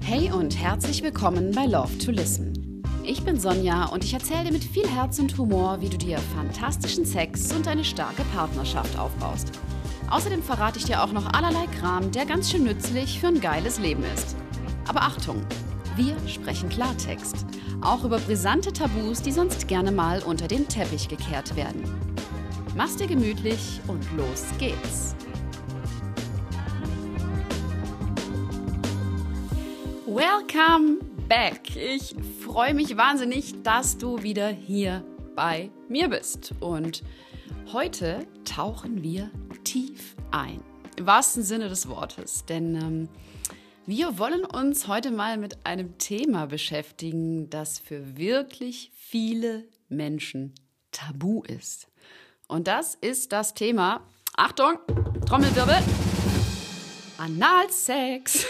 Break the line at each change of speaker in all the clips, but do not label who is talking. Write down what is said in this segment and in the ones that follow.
Hey und herzlich willkommen bei Love to Listen. Ich bin Sonja und ich erzähle dir mit viel Herz und Humor, wie du dir fantastischen Sex und eine starke Partnerschaft aufbaust. Außerdem verrate ich dir auch noch allerlei Kram, der ganz schön nützlich für ein geiles Leben ist. Aber Achtung, wir sprechen Klartext. Auch über brisante Tabus, die sonst gerne mal unter den Teppich gekehrt werden. Mach's dir gemütlich und los geht's. Welcome back. Ich freue mich wahnsinnig, dass du wieder hier bei mir bist. Und heute tauchen wir tief ein. Im wahrsten Sinne des Wortes. Denn wir wollen uns heute mal mit einem Thema beschäftigen, das für wirklich viele Menschen tabu ist. Und das ist das Thema, Achtung, Trommelwirbel, Analsex.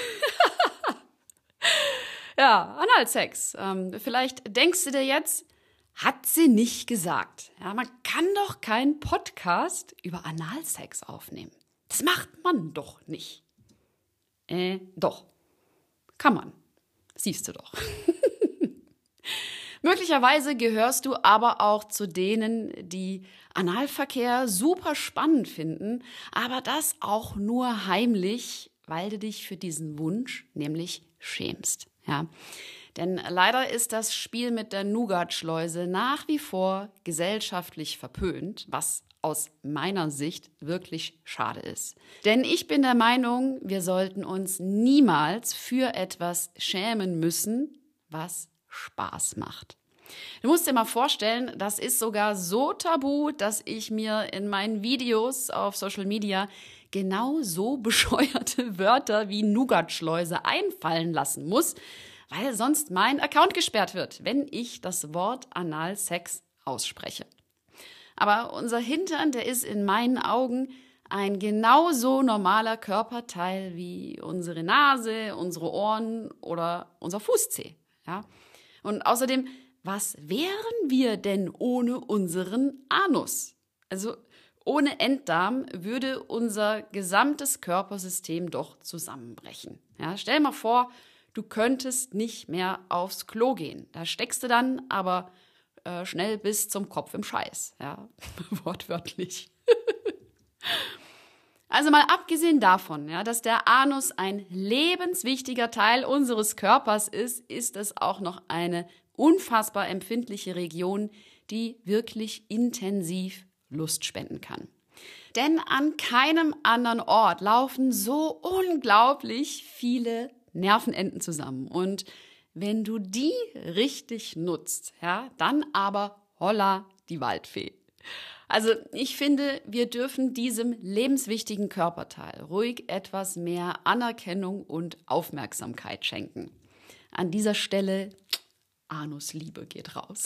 Ja, Analsex. Vielleicht denkst du dir jetzt, hat sie nicht gesagt. Ja, man kann doch keinen Podcast über Analsex aufnehmen. Das macht man doch nicht. Doch. Kann man. Siehst du doch. Möglicherweise gehörst du aber auch zu denen, die Analverkehr super spannend finden, aber das auch nur heimlich, weil du dich für diesen Wunsch nämlich schämst. Ja, denn leider ist das Spiel mit der Nougat-Schleuse nach wie vor gesellschaftlich verpönt, was aus meiner Sicht wirklich schade ist. Denn ich bin der Meinung, wir sollten uns niemals für etwas schämen müssen, was Spaß macht. Du musst dir mal vorstellen, das ist sogar so tabu, dass ich mir in meinen Videos auf Social Media genau so bescheuerte Wörter wie Nougat-Schleuse einfallen lassen muss, weil sonst mein Account gesperrt wird, wenn ich das Wort Analsex ausspreche. Aber unser Hintern, der ist in meinen Augen ein genauso normaler Körperteil wie unsere Nase, unsere Ohren oder unser Fußzeh. Ja? Und außerdem, was wären wir denn ohne unseren Anus? Also ohne Enddarm würde unser gesamtes Körpersystem doch zusammenbrechen. Ja, stell dir mal vor, du könntest nicht mehr aufs Klo gehen. Da steckst du dann aber schnell bis zum Kopf im Scheiß. Ja, wortwörtlich. Also mal abgesehen davon, ja, dass der Anus ein lebenswichtiger Teil unseres Körpers ist, ist es auch noch eine unfassbar empfindliche Region, die wirklich intensiv Lust spenden kann. Denn an keinem anderen Ort laufen so unglaublich viele Nervenenden zusammen. Und wenn du die richtig nutzt, ja, dann aber holla die Waldfee. Also ich finde, wir dürfen diesem lebenswichtigen Körperteil ruhig etwas mehr Anerkennung und Aufmerksamkeit schenken. An dieser Stelle Anusliebe geht raus.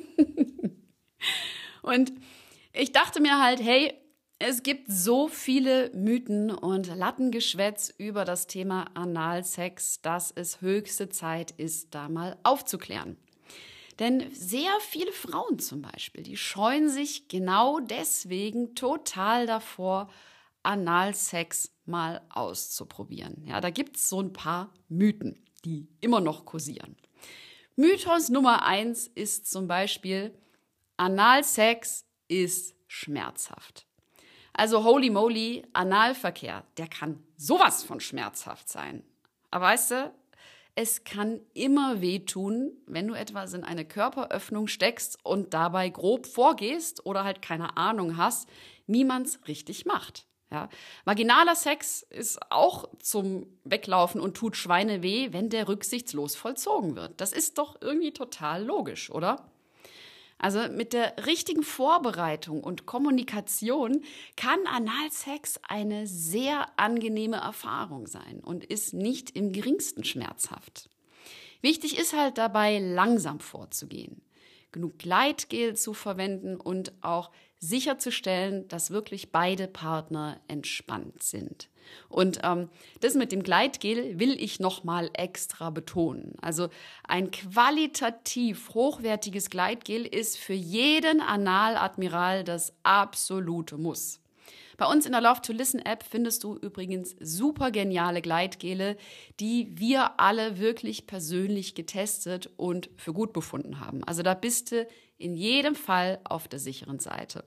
Und ich dachte mir halt, hey, es gibt so viele Mythen und Lattengeschwätz über das Thema Analsex, dass es höchste Zeit ist, da mal aufzuklären. Denn sehr viele Frauen zum Beispiel, die scheuen sich genau deswegen total davor, Analsex mal auszuprobieren. Ja, da gibt es so ein paar Mythen, die immer noch kursieren. Mythos Nummer 1 ist zum Beispiel, Analsex ist schmerzhaft. Also holy moly, Analverkehr, der kann sowas von schmerzhaft sein. Aber weißt du, es kann immer wehtun, wenn du etwas in eine Körperöffnung steckst und dabei grob vorgehst oder halt keine Ahnung hast, wie man es richtig macht. Ja? Vaginaler Sex ist auch zum Weglaufen und tut Schweine weh, wenn der rücksichtslos vollzogen wird. Das ist doch irgendwie total logisch, oder? Also mit der richtigen Vorbereitung und Kommunikation kann Analsex eine sehr angenehme Erfahrung sein und ist nicht im geringsten schmerzhaft. Wichtig ist halt dabei, langsam vorzugehen, genug Gleitgel zu verwenden und auch sicherzustellen, dass wirklich beide Partner entspannt sind. Und das mit dem Gleitgel will ich nochmal extra betonen. Also ein qualitativ hochwertiges Gleitgel ist für jeden Analadmiral das absolute Muss. Bei uns in der Love to Listen App findest du übrigens super geniale Gleitgele, die wir alle wirklich persönlich getestet und für gut befunden haben. Also da bist du in jedem Fall auf der sicheren Seite.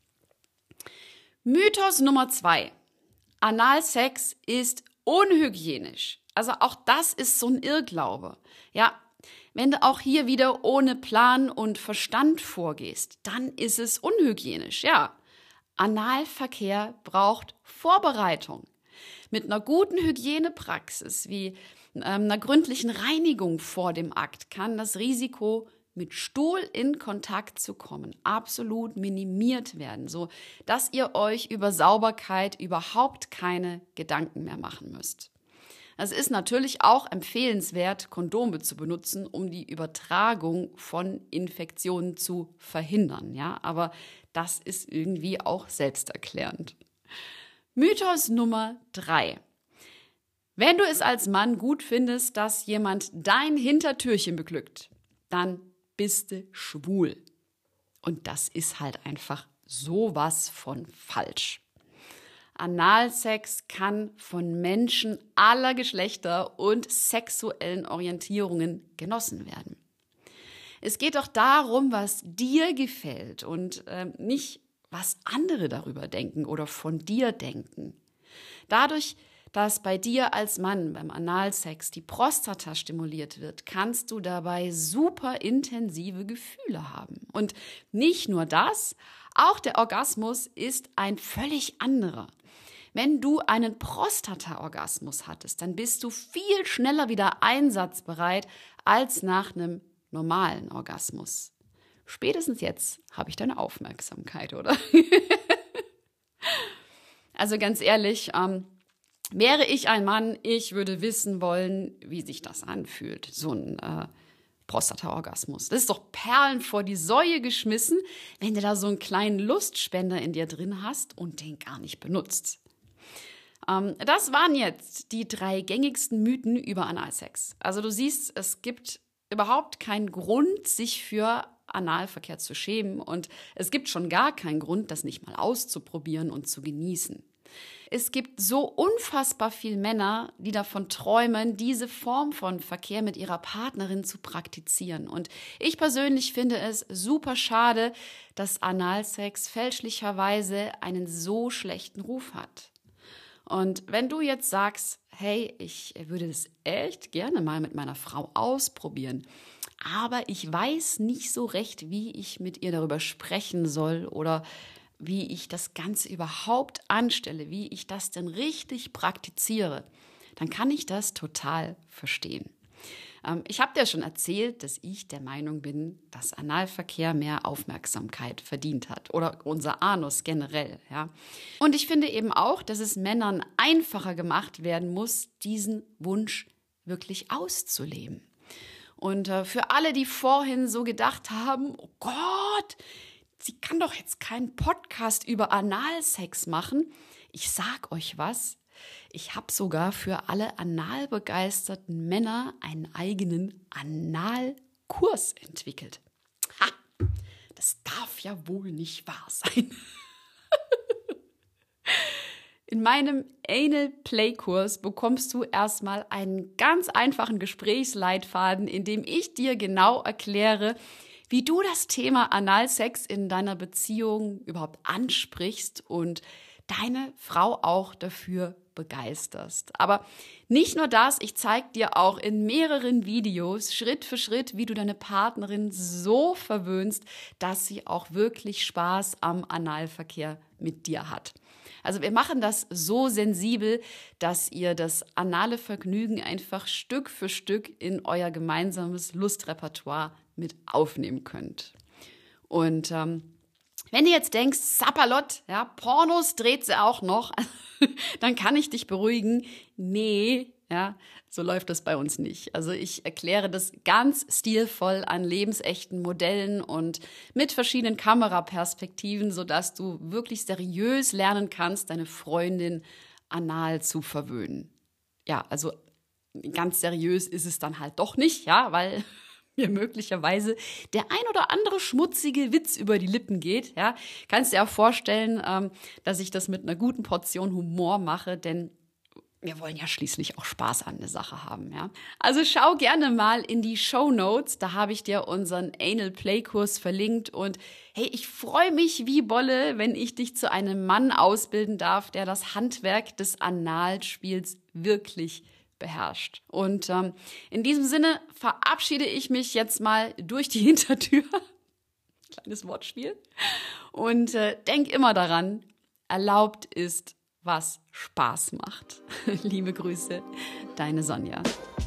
Mythos Nummer 2. Analsex ist unhygienisch. Also auch das ist so ein Irrglaube. Ja, wenn du auch hier wieder ohne Plan und Verstand vorgehst, dann ist es unhygienisch, ja. Analverkehr braucht Vorbereitung. Mit einer guten Hygienepraxis wie einer gründlichen Reinigung vor dem Akt kann das Risiko, mit Stuhl in Kontakt zu kommen, absolut minimiert werden, so dass ihr euch über Sauberkeit überhaupt keine Gedanken mehr machen müsst. Es ist natürlich auch empfehlenswert, Kondome zu benutzen, um die Übertragung von Infektionen zu verhindern. Ja, aber das ist irgendwie auch selbsterklärend. Mythos Nummer 3. Wenn du es als Mann gut findest, dass jemand dein Hintertürchen beglückt, dann bist du schwul. Und das ist halt einfach sowas von falsch. Analsex kann von Menschen aller Geschlechter und sexuellen Orientierungen genossen werden. Es geht doch darum, was dir gefällt und nicht, was andere darüber denken oder von dir denken. Dadurch, dass bei dir als Mann beim Analsex die Prostata stimuliert wird, kannst du dabei super intensive Gefühle haben. Und nicht nur das, auch der Orgasmus ist ein völlig anderer. Wenn du einen Prostata-Orgasmus hattest, dann bist du viel schneller wieder einsatzbereit als nach einem normalen Orgasmus. Spätestens jetzt habe ich deine Aufmerksamkeit, oder? Also ganz ehrlich, wäre ich ein Mann, ich würde wissen wollen, wie sich das anfühlt, so ein Prostata-Orgasmus. Das ist doch Perlen vor die Säue geschmissen, wenn du da so einen kleinen Lustspender in dir drin hast und den gar nicht benutzt. Das waren jetzt die 3 gängigsten Mythen über Analsex. Also du siehst, es gibt überhaupt keinen Grund, sich für Analverkehr zu schämen und es gibt schon gar keinen Grund, das nicht mal auszuprobieren und zu genießen. Es gibt so unfassbar viele Männer, die davon träumen, diese Form von Verkehr mit ihrer Partnerin zu praktizieren. Und ich persönlich finde es super schade, dass Analsex fälschlicherweise einen so schlechten Ruf hat. Und wenn du jetzt sagst, hey, ich würde das echt gerne mal mit meiner Frau ausprobieren, aber ich weiß nicht so recht, wie ich mit ihr darüber sprechen soll oder wie ich das Ganze überhaupt anstelle, wie ich das denn richtig praktiziere, dann kann ich das total verstehen. Ich habe dir schon erzählt, dass ich der Meinung bin, dass Analverkehr mehr Aufmerksamkeit verdient hat oder unser Anus generell. Ja. Und ich finde eben auch, dass es Männern einfacher gemacht werden muss, diesen Wunsch wirklich auszuleben. Und für alle, die vorhin so gedacht haben, oh Gott, sie kann doch jetzt keinen Podcast über Analsex machen. Ich sag euch was. Ich habe sogar für alle analbegeisterten Männer einen eigenen Analkurs entwickelt. Ha, das darf ja wohl nicht wahr sein. In meinem Anal Play Kurs bekommst du erstmal einen ganz einfachen Gesprächsleitfaden, in dem ich dir genau erkläre, wie du das Thema Analsex in deiner Beziehung überhaupt ansprichst und deine Frau auch dafür begeisterst. Aber nicht nur das, ich zeige dir auch in mehreren Videos Schritt für Schritt, wie du deine Partnerin so verwöhnst, dass sie auch wirklich Spaß am Analverkehr mit dir hat. Also wir machen das so sensibel, dass ihr das anale Vergnügen einfach Stück für Stück in euer gemeinsames Lustrepertoire mit aufnehmen könnt. Und wenn du jetzt denkst, Sapperlot, ja, Pornos dreht sie auch noch, dann kann ich dich beruhigen. Nee, ja, so läuft das bei uns nicht. Also ich erkläre das ganz stilvoll an lebensechten Modellen und mit verschiedenen Kameraperspektiven, sodass du wirklich seriös lernen kannst, deine Freundin anal zu verwöhnen. Ja, also ganz seriös ist es dann halt doch nicht, ja, weil mir möglicherweise der ein oder andere schmutzige Witz über die Lippen geht. Ja, kannst dir auch vorstellen, dass ich das mit einer guten Portion Humor mache, denn wir wollen ja schließlich auch Spaß an der Sache haben, ja. Also schau gerne mal in die Shownotes, da habe ich dir unseren Anal Play Kurs verlinkt und hey, ich freue mich wie Bolle, wenn ich dich zu einem Mann ausbilden darf, der das Handwerk des Analspiels wirklich beherrscht. Und in diesem Sinne verabschiede ich mich jetzt mal durch die Hintertür. Kleines Wortspiel. Und denk immer daran, erlaubt ist, was Spaß macht. Liebe Grüße, deine Sonja.